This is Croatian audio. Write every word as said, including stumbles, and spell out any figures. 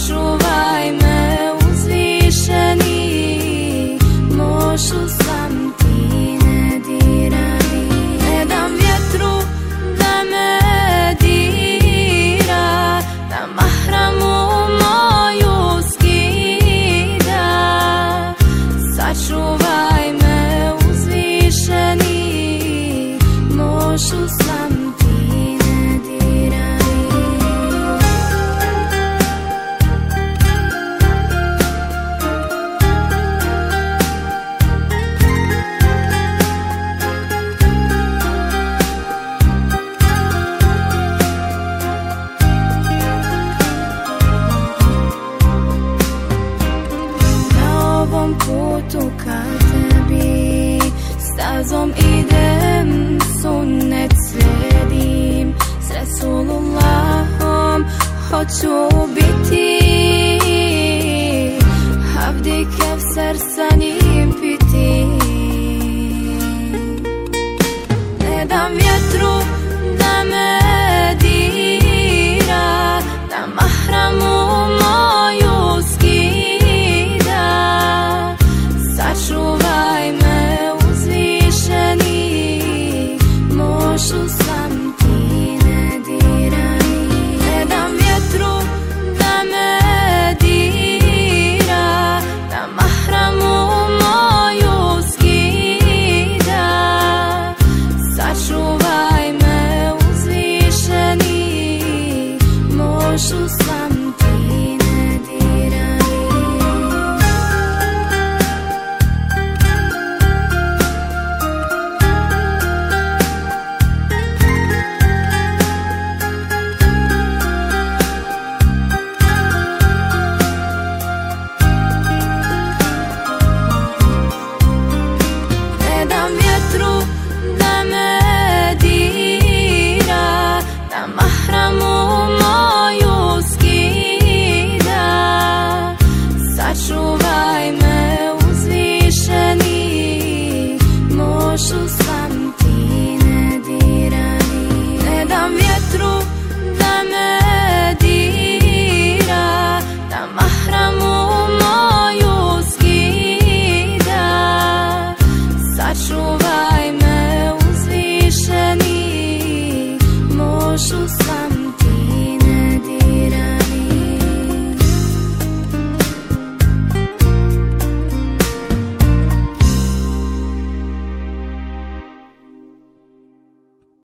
sačuvaj me uzvišeni, mošu sam ti ne dirani. Ne dam vjetru da me dira, da mahramu moju skida. Sačuvaj me uzvišeni, mošu sam ti ne dirani. Na ovom putu ka tebi stazom idem, sunnet slijedim, s Resulullahom hoću biti. Havdi Kevser sa njim